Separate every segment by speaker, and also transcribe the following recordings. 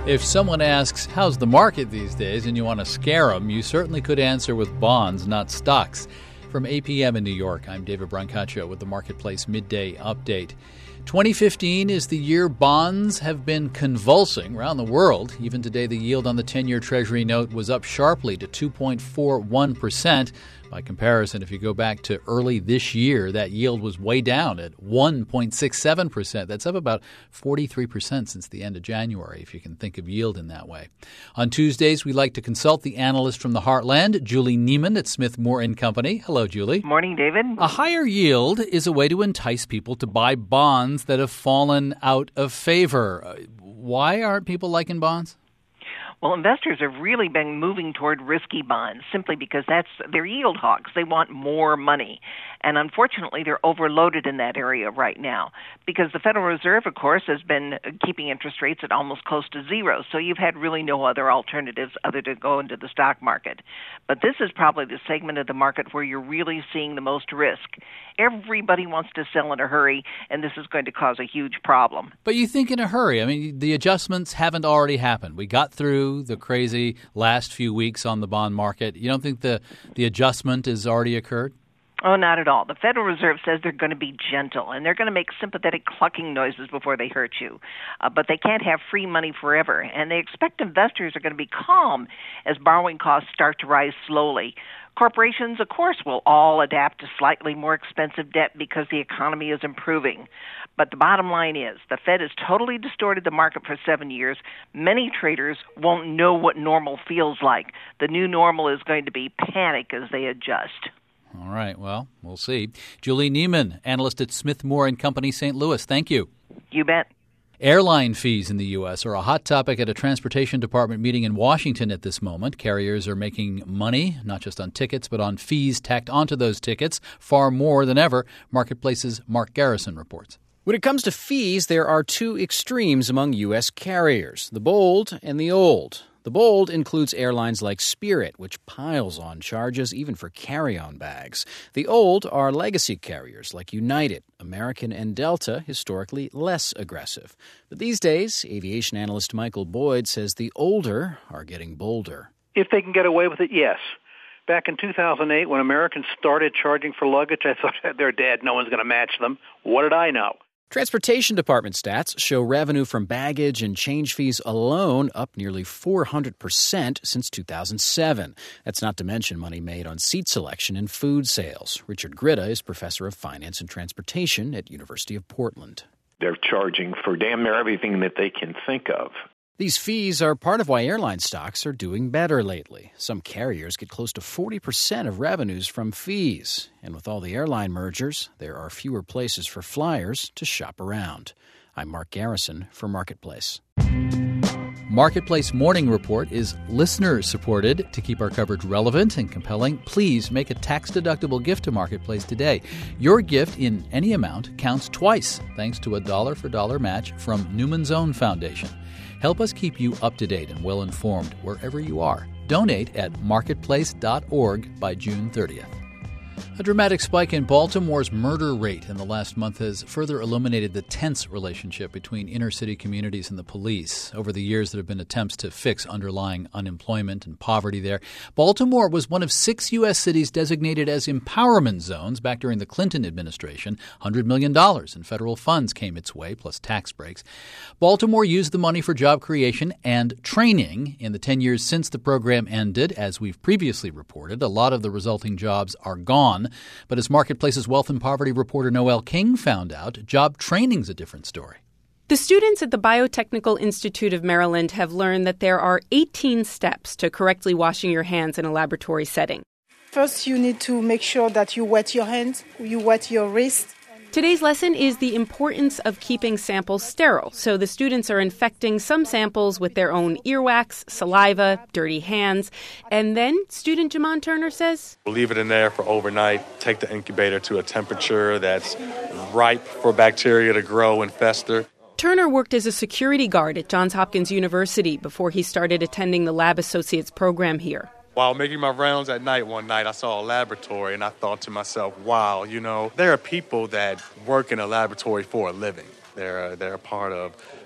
Speaker 1: If someone asks, how's the market these days, and you want to scare them, you certainly could answer with bonds, not stocks. From APM in New York, I'm David Brancaccio with the Marketplace Midday Update. 2015 is the year bonds have been convulsing around the world. Even today, the yield on the 10-year Treasury note was up sharply to 2.41%. By comparison, if you go back to early this year, that yield was way down at 1.67%. That's up about 43% since the end of January, if you can think of yield in that way. On Tuesdays, we like to consult the analyst from the Heartland, Julie Neiman at Smith Moore & Company. Hello, Julie.
Speaker 2: Morning, David.
Speaker 1: A higher yield is a way to entice people to buy bonds that have fallen out of favor. Why aren't people liking bonds?
Speaker 2: Well, investors have really been moving toward risky bonds simply because they're yield hawks. They want more money. And unfortunately, they're overloaded in that area right now because the Federal Reserve, of course, has been keeping interest rates at almost close to zero. So you've had really no other alternatives other than go into the stock market. But this is probably the segment of the market where you're really seeing the most risk. Everybody wants to sell in a hurry, and this is going to cause a huge problem.
Speaker 1: But you think in a hurry. I mean, the adjustments haven't already happened. We got through the crazy last few weeks on the bond market. You don't think the adjustment has already occurred?
Speaker 2: Oh, not at all. The Federal Reserve says they're going to be gentle, and they're going to make sympathetic clucking noises before they hurt you. But they can't have free money forever, and they expect investors are going to be calm as borrowing costs start to rise slowly. Corporations, of course, will all adapt to slightly more expensive debt because the economy is improving. But the bottom line is the Fed has totally distorted the market for 7 years. Many traders won't know what normal feels like. The new normal is going to be panic as they adjust.
Speaker 1: All right. Well, we'll see. Julie Neiman, analyst at Smith Moore & Company, St. Louis. Thank you.
Speaker 2: You bet.
Speaker 1: Airline fees in the U.S. are a hot topic at a Transportation Department meeting in Washington at this moment. Carriers are making money, not just on tickets, but on fees tacked onto those tickets, far more than ever. Marketplace's Mark Garrison reports.
Speaker 3: When it comes to fees, there are two extremes among U.S. carriers, the bold and the old. The bold includes airlines like Spirit, which piles on charges even for carry-on bags. The old are legacy carriers like United, American, and Delta, historically less aggressive. But these days, aviation analyst Michael Boyd says the older are getting bolder.
Speaker 4: If they can get away with it, yes. Back in 2008, when Americans started charging for luggage, I thought they're dead. No one's going to match them. What did I know?
Speaker 3: Transportation Department stats show revenue from baggage and change fees alone up nearly 400% since 2007. That's not to mention money made on seat selection and food sales. Richard Gritta is professor of finance and transportation at University of Portland.
Speaker 5: They're charging for damn near everything that they can think of.
Speaker 3: These fees are part of why airline stocks are doing better lately. Some carriers get close to 40% of revenues from fees. And with all the airline mergers, there are fewer places for flyers to shop around. I'm Mark Garrison for Marketplace.
Speaker 1: Marketplace Morning Report is listener-supported. To keep our coverage relevant and compelling, please make a tax-deductible gift to Marketplace today. Your gift in any amount counts twice, thanks to a dollar-for-dollar match from Newman's Own Foundation. Help us keep you up-to-date and well-informed wherever you are. Donate at marketplace.org by June 30th. A dramatic spike in Baltimore's murder rate in the last month has further illuminated the tense relationship between inner-city communities and the police. Over the years, there have been attempts to fix underlying unemployment and poverty there. Baltimore was one of 6 U.S. cities designated as empowerment zones back during the Clinton administration. $100 million in federal funds came its way, plus tax breaks. Baltimore used the money for job creation and training. In the 10 years since the program ended, as we've previously reported, a lot of the resulting jobs are gone. But as Marketplace's wealth and poverty reporter Noel King found out, job training's a different story.
Speaker 6: The students at the Biotechnical Institute of Maryland have learned that there are 18 steps to correctly washing your hands in a laboratory setting.
Speaker 7: First, you need to make sure that you wet your hands, you wet your wrist.
Speaker 6: Today's lesson is the importance of keeping samples sterile. So the students are infecting some samples with their own earwax, saliva, dirty hands. And then student Jamon Turner says,
Speaker 8: we'll leave it in there for overnight, take the incubator to a temperature that's ripe for bacteria to grow and fester.
Speaker 6: Turner worked as a security guard at Johns Hopkins University before he started attending the Lab Associates program here.
Speaker 8: While making my rounds at night one night, I saw a laboratory, and I thought to myself, wow, there are people that work in a laboratory for a living. They're a part of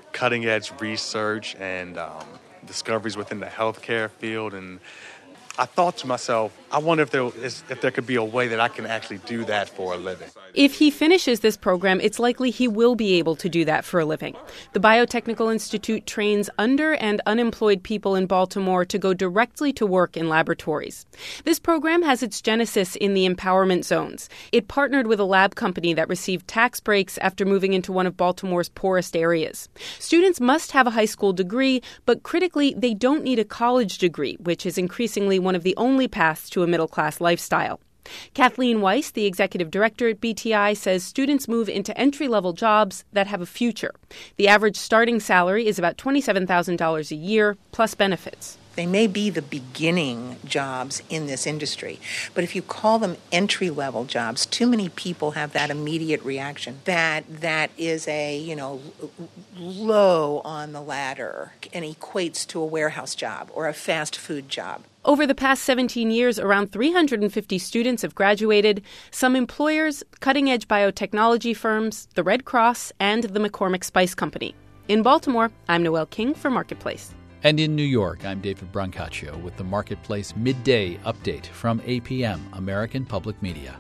Speaker 8: cutting-edge research and discoveries within the healthcare field. And I thought to myself, I wonder if there could be a way that I can actually do that for a living.
Speaker 6: If he finishes this program, it's likely he will be able to do that for a living. The Biotechnical Institute trains under- and unemployed people in Baltimore to go directly to work in laboratories. This program has its genesis in the empowerment zones. It partnered with a lab company that received tax breaks after moving into one of Baltimore's poorest areas. Students must have a high school degree, but critically, they don't need a college degree, which is increasingly one of the only paths to a middle-class lifestyle. Kathleen Weiss, the executive director at BTI, says students move into entry-level jobs that have a future. The average starting salary is about $27,000 a year, plus benefits.
Speaker 9: They may be the beginning jobs in this industry, but if you call them entry-level jobs, too many people have that immediate reaction that is a, low on the ladder and equates to a warehouse job or a fast food job.
Speaker 6: Over the past 17 years, around 350 students have graduated. Some employers, cutting-edge biotechnology firms, the Red Cross, and the McCormick Spice Company. In Baltimore, I'm Noelle King for Marketplace.
Speaker 1: And in New York, I'm David Brancaccio with the Marketplace Midday Update from APM, American Public Media.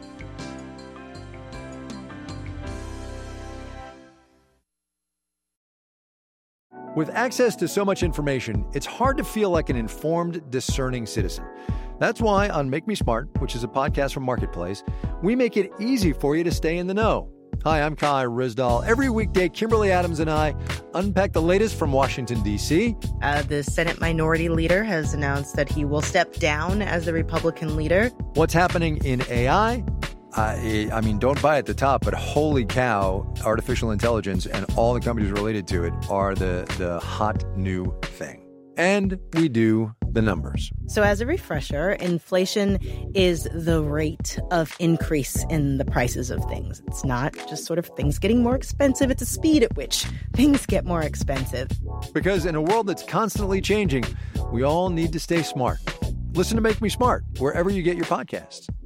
Speaker 10: With access to so much information, it's hard to feel like an informed, discerning citizen. That's why on Make Me Smart, which is a podcast from Marketplace, we make it easy for you to stay in the know. Hi, I'm Kai Rizdal. Every weekday, Kimberly Adams and I unpack the latest from Washington, D.C.
Speaker 11: The Senate Minority Leader has announced that he will step down as the Republican leader.
Speaker 10: What's happening in AI? Don't buy at the top, but holy cow, artificial intelligence and all the companies related to it are the hot new thing. And we do the numbers.
Speaker 11: So as a refresher, inflation is the rate of increase in the prices of things. It's not just sort of things getting more expensive. It's the speed at which things get more expensive.
Speaker 10: Because in a world that's constantly changing, we all need to stay smart. Listen to Make Me Smart wherever you get your podcasts.